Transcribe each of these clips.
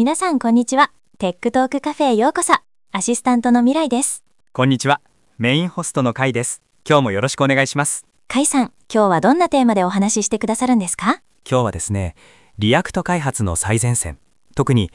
皆さんこんにちは。テックトークカフェへようこそ。アシスタントの未来です。 こんにちは。メインホストのカイです。今日もよろしくお願いします。 カイさん、今日はどんなテーマでお話ししてくださるんですか？ 今日はですね、リアクト開発の最前線、特に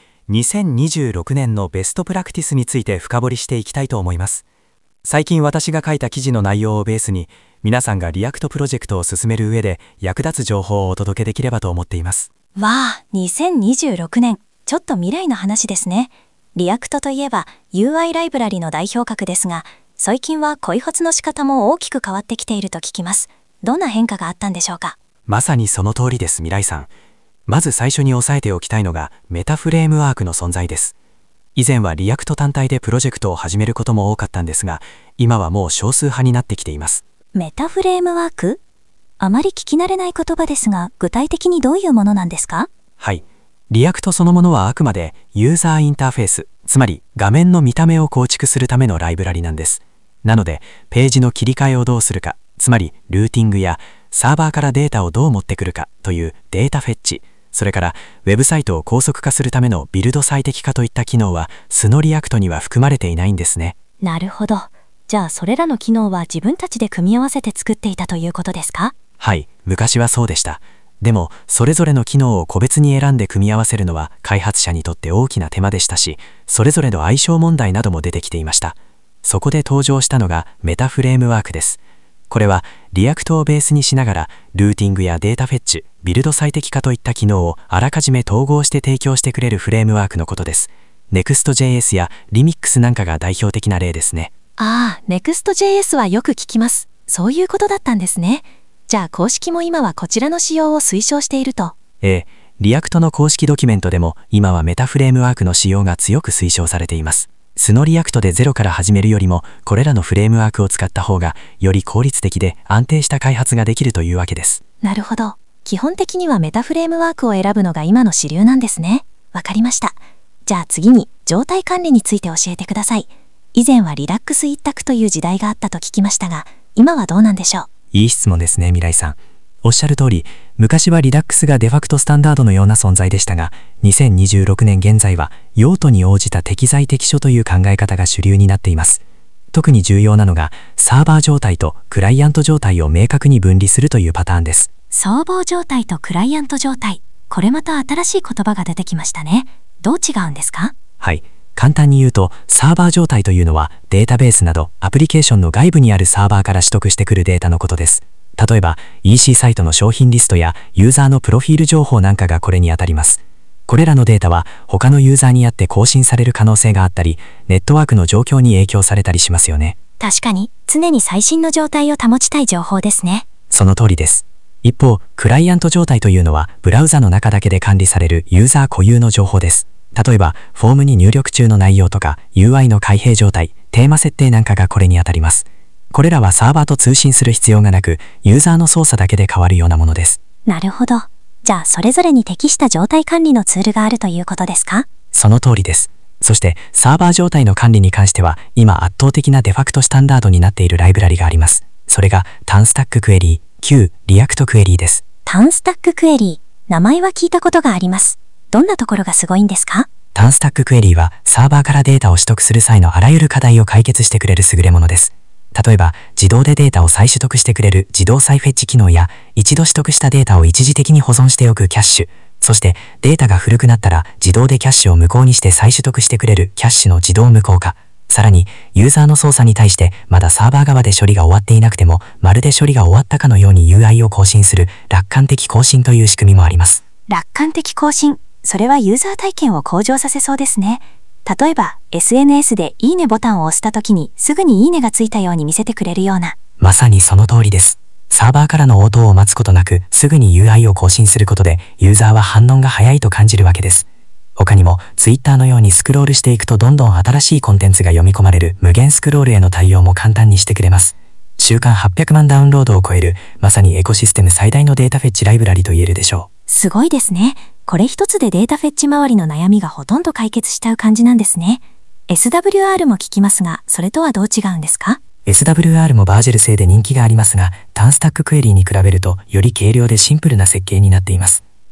2026年のベストプラクティスについて深掘りしていきたいと思います。最近私が書いた記事の内容をベースに、皆さんがリアクトプロジェクトを進める上で役立つ情報をお届けできればと思っています。 わあ、2026年。ちょっと未来の話ですね。リアクトといえば UI ライブラリの代表格ですが、最近は開発の仕方も大きく変わってきていると聞きます。どんな変化があったんでしょうか？ まさにその通りです、未来さん。まず最初に押さえておきたいのがメタフレームワークの存在です。以前はリアクト単体でプロジェクトを始めることも多かったんですが、今はもう少数派になってきています。 メタフレームワーク？あまり聞き慣れない言葉ですが、具体的にどういうものなんですか？ はい。リアクトそのものはあくまでユーザーインターフェース、つまり画面の見た目を構築するためのライブラリなんです。なので、ページの切り替えをどうするか、つまりルーティングやサーバーからデータをどう持ってくるかというデータフェッチ、それからウェブサイトを高速化するためのビルド最適化といった機能は素のリアクトには含まれていないんですね。 なるほど。じゃあそれらの機能は自分たちで組み合わせて作っていたということですか？ はい、昔はそうでした。でも、それぞれの機能を個別に選んで組み合わせるのは開発者にとって大きな手間でしたし、それぞれの相性問題なども出てきていました。そこで登場したのがメタフレームワークです。これはリアクトをベースにしながら、ルーティングやデータフェッチ、ビルド最適化といった機能をあらかじめ統合して提供してくれるフレームワークのことです。Next.js や Remix なんかが代表的な例ですね。 ああ、Next.js はよく聞きます。そういうことだったんですね。じゃあ公式も今はこちらの使用を推奨していると。 リアクトの公式ドキュメントでも今はメタフレームワークの使用が強く推奨されています。素のリアクトでゼロから始めるよりも、これらのフレームワークを使った方がより効率的で安定した開発ができるというわけです。 なるほど。基本的にはメタフレームワークを選ぶのが今の主流なんですね。わかりました。じゃあ次に状態管理について教えてください。以前はリラックス一択という時代があったと聞きましたが、今はどうなんでしょう？ いい質問ですね、未来さん。おっしゃる通り、昔はリダックスがデファクトスタンダードのような存在でしたが、2026年現在は用途に応じた適材適所という考え方が主流になっています。特に重要なのが、サーバー状態とクライアント状態を明確に分離するというパターンです。 サーバー状態とクライアント状態。これまた新しい言葉が出てきましたね。どう違うんですか？ はい。簡単に言うと、サーバー状態というのはデータベースなどアプリケーションの外部にあるサーバーから取得してくるデータのことです。例えば EC サイトの商品リストやユーザーのプロフィール情報なんかがこれにあたります。これらのデータは他のユーザーにあって更新される可能性があったり、ネットワークの状況に影響されたりしますよね。 確かに、常に最新の状態を保ちたい情報ですね。 その通りです。一方、クライアント状態というのはブラウザの中だけで管理されるユーザー固有の情報です。例えば、フォームに入力中の内容とか、UI の開閉状態、テーマ設定なんかがこれにあたります。これらはサーバーと通信する必要がなく、ユーザーの操作だけで変わるようなものです。 なるほど。じゃあ、それぞれに適した状態管理のツールがあるということですか？ その通りです。そして、サーバー状態の管理に関しては、今圧倒的なデファクトスタンダードになっているライブラリがあります。それが、タンスタッククエリー、旧リアクトクエリーです。 タンスタッククエリー。名前は聞いたことがあります。どんなところがすごいんですか？ タンスタッククエリーはサーバーからデータを取得する際のあらゆる課題を解決してくれる優れものです。例えば、自動でデータを再取得してくれる自動再フェッチ機能や、一度取得したデータを一時的に保存しておくキャッシュ、そしてデータが古くなったら自動でキャッシュを無効にして再取得してくれるキャッシュの自動無効化。さらに、ユーザーの操作に対してまだサーバー側で処理が終わっていなくても、まるで処理が終わったかのように UI を更新する楽観的更新という仕組みもあります。 楽観的更新。それはユーザー体験を向上させそうですね。例えば SNS でいいねボタンを押した時にすぐにいいねがついたように見せてくれるような。 まさにその通りです。サーバーからの応答を待つことなくすぐに UI を更新することでユーザーは反応が早いと感じるわけです。他にも Twitter のようにスクロールしていくとどんどん新しいコンテンツが読み込まれる無限スクロールへの対応も簡単にしてくれます。週間800万ダウンロードを超えるまさにエコシステム最大のデータフェッチライブラリと言えるでしょう。 すごいですね。これ一つでデータフェッチ周りの悩みがほとんど解決しちゃう感じなんですね。SWR も聞きますが、それとはどう違うんですか？ SWR もバージェル製で人気がありますが、タンスタッククエリーに比べるとより軽量でシンプルな設計になっています。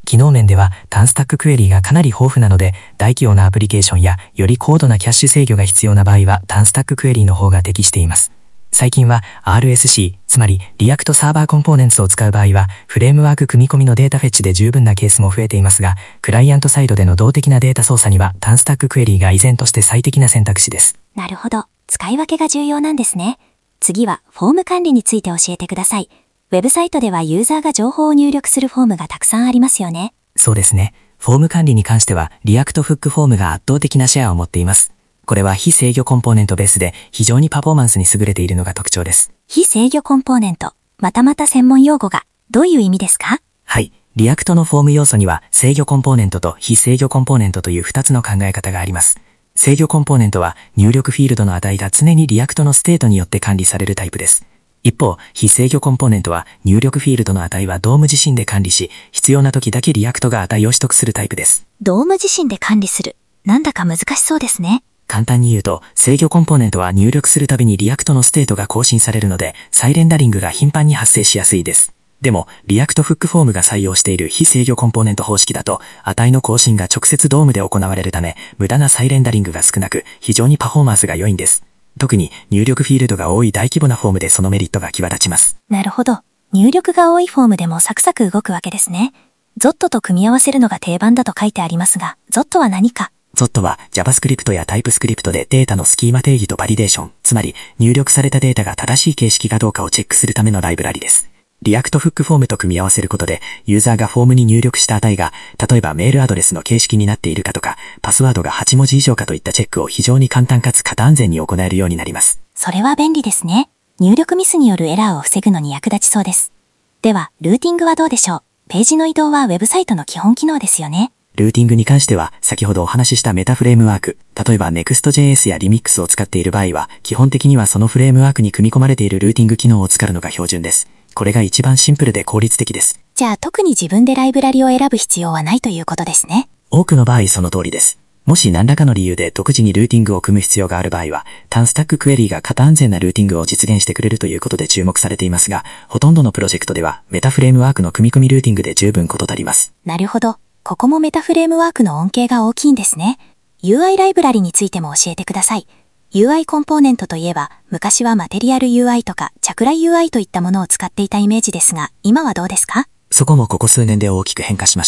機能面では単スタッククエリがかなり豊富なので、大規模なアプリケーションやより高度なキャッシュ制御が必要な場合は単スタッククエリの方が適しています。最近は RSC、つまりリアクトサーバーコンポーネンツを使う場合は、フレームワーク組み込みのデータフェッチで十分なケースも増えていますが、クライアントサイドでの動的なデータ操作には単スタッククエリが依然として最適な選択肢です。 なるほど。使い分けが重要なんですね。次はフォーム管理について教えてください。ウェブサイトではユーザーが情報を入力するフォームがたくさんありますよね。 そうですね。フォーム管理に関しては、リアクトフックフォームが圧倒的なシェアを持っています。これは非制御コンポーネントベースで非常にパフォーマンスに優れているのが特徴です。 非制御コンポーネント。また専門用語が。どういう意味ですか？ はい。リアクトのフォーム要素には制御コンポーネントと非制御コンポーネントという2つの考え方があります。制御コンポーネントは入力フィールドの値が常にリアクトのステートによって管理されるタイプです。一方、非制御コンポーネントは入力フィールドの値はドーム自身で管理し、必要な時だけリアクトが値を取得するタイプです。 ドーム自身で管理する。なんだか難しそうですね。 簡単に言うと、制御コンポーネントは入力するたびにリアクトのステートが更新されるので、サイレンダリングが頻繁に発生しやすいです。でも、リアクトフックフォームが採用している非制御コンポーネント方式だと、値の更新が直接ドームで行われるため、無駄なサイレンダリングが少なく、非常にパフォーマンスが良いんです。特に入力フィールドが多い大規模なフォームでそのメリットが際立ちます。 なるほど。入力が多いフォームでもサクサク動くわけですね。ZOT と組み合わせるのが定番だと書いてありますが、ZOT は何か？ ZOT は JavaScript や TypeScript でデータのスキーマ定義とバリデーション、つまり入力されたデータが正しい形式かどうかをチェックするためのライブラリです。リアクトフックフォームと組み合わせることで、ユーザーがフォームに入力した値が、例えばメールアドレスの形式になっているかとか、パスワードが8文字以上かといったチェックを非常に簡単かつ型安全に行えるようになります。 それは便利ですね。入力ミスによるエラーを防ぐのに役立ちそうです。では、ルーティングはどうでしょう？ページの移動はウェブサイトの基本機能ですよね。 ルーティングに関しては、先ほどお話ししたメタフレームワーク、例えば Next.js や Remix を使っている場合は、基本的にはそのフレームワークに組み込まれているルーティング機能を使うのが標準です。これが一番シンプルで効率的です。 じゃあ特に自分でライブラリを選ぶ必要はないということですね。 多くの場合その通りです。もし何らかの理由で独自にルーティングを組む必要がある場合は、単スタッククエリが型安全なルーティングを実現してくれるということで注目されていますが、ほとんどのプロジェクトではメタフレームワークの組み込みルーティングで十分事足ります。 なるほど。ここもメタフレームワークの恩恵が大きいんですね。UI ライブラリについても教えてください。UI コンポーネントといえば、昔はマテリアル UI とかチャクラ UI といったものを使っていたイメージですが、今はどうですか？ そこもここ数年で大きく変化しました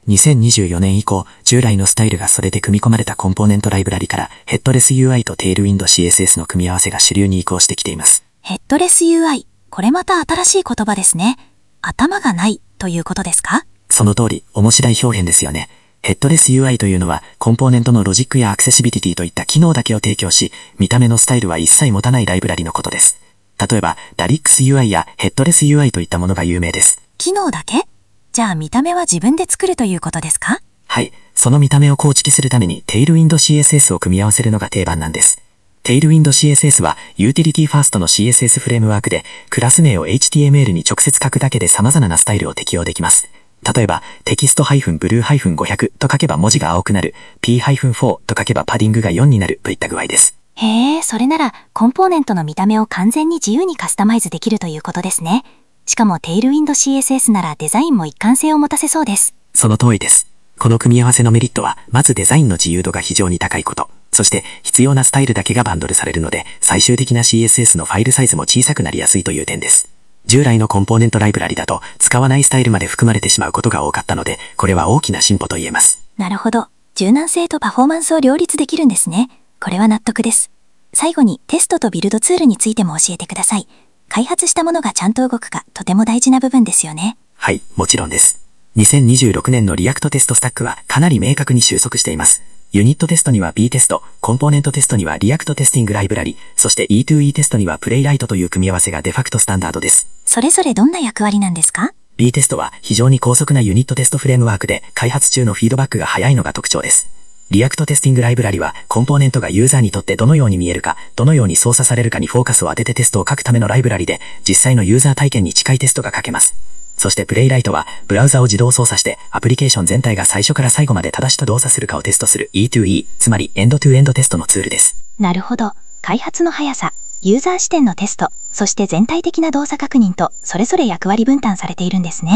。2024年以降、従来のスタイルがそれで組み込まれたコンポーネントライブラリからヘッドレス UI とテールウィンド CSS の組み合わせが主流に移行してきています。 ヘッドレス UI、これまた新しい言葉ですね。頭がないということですか？ その通り、面白い表現ですよね。ヘッドレス UI というのは、コンポーネントのロジックやアクセシビリティといった機能だけを提供し、見た目のスタイルは一切持たないライブラリのことです。例えば、DARIX UI やヘッドレス UI といったものが有名です。 機能だけ？じゃあ見た目は自分で作るということですか？ はい。その見た目を構築するために、テールウィンド CSS を組み合わせるのが定番なんです。テールウィンド CSS は、ユーティリティファーストの CSS フレームワークで、クラス名を HTML に直接書くだけで様々なスタイルを適用できます。例えば、テキスト-blue-500 と書けば文字が青くなる、p-4 と書けばパディングが4になるといった具合です。 へえ、それなら、コンポーネントの見た目を完全に自由にカスタマイズできるということですね。しかもテールウィンド CSS ならデザインも一貫性を持たせそうです。 その通りです。この組み合わせのメリットは、まずデザインの自由度が非常に高いこと。そして、必要なスタイルだけがバンドルされるので、最終的な CSS のファイルサイズも小さくなりやすいという点です。従来のコンポーネントライブラリだと、使わないスタイルまで含まれてしまうことが多かったので、これは大きな進歩と言えます。 なるほど。柔軟性とパフォーマンスを両立できるんですね。これは納得です。最後にテストとビルドツールについても教えてください。開発したものがちゃんと動くか、とても大事な部分ですよね。 はい、もちろんです。2026年のリアクトテストスタックはかなり明確に収束しています。ユニットテストには B テスト、コンポーネントテストにはリアクトテスティングライブラリ、そして E2E テストにはプレイライトという組み合わせがデファクトスタンダードです。 それぞれどんな役割なんですか？ B テストは非常に高速なユニットテストフレームワークで開発中のフィードバックが早いのが特徴です。リアクトテスティングライブラリはコンポーネントがユーザーにとってどのように見えるか、どのように操作されるかにフォーカスを当ててテストを書くためのライブラリで、実際のユーザー体験に近いテストが書けます。そしてプレイライトはブラウザを自動操作してアプリケーション全体が最初から最後まで正しく動作するかをテストする E2E、つまりエンドトゥエンドテストのツールです。 なるほど。開発の速さ、ユーザー視点のテスト、そして全体的な動作確認とそれぞれ役割分担されているんですね。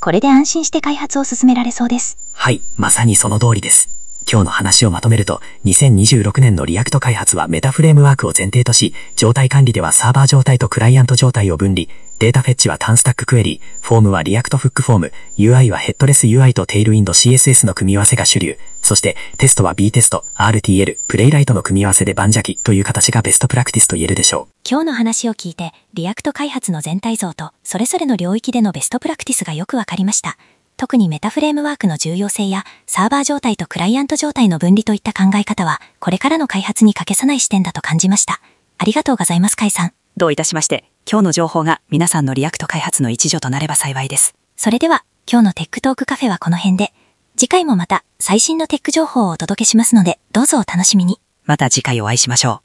これで安心して開発を進められそうです。 はい、まさにその通りです。今日の話をまとめると、2026年のリアクト開発はメタフレームワークを前提とし、状態管理ではサーバー状態とクライアント状態を分離、データフェッチはタンスタッククエリー、フォームはリアクトフックフォーム、UI はヘッドレス UI とテイルウィンド CSS の組み合わせが主流、そしてテストは B テスト、RTL、プレイライトの組み合わせで盤石という形がベストプラクティスと言えるでしょう。 今日の話を聞いて、リアクト開発の全体像と、それぞれの領域でのベストプラクティスがよくわかりました。特にメタフレームワークの重要性や、サーバー状態とクライアント状態の分離といった考え方は、これからの開発に欠かせない視点だと感じました。ありがとうございます、カイさん。 どういたしまして、今日の情報が皆さんのリアクト開発の一助となれば幸いです。 それでは、今日のテックトークカフェはこの辺で、次回もまた最新のテック情報をお届けしますので、どうぞお楽しみに。 また次回お会いしましょう。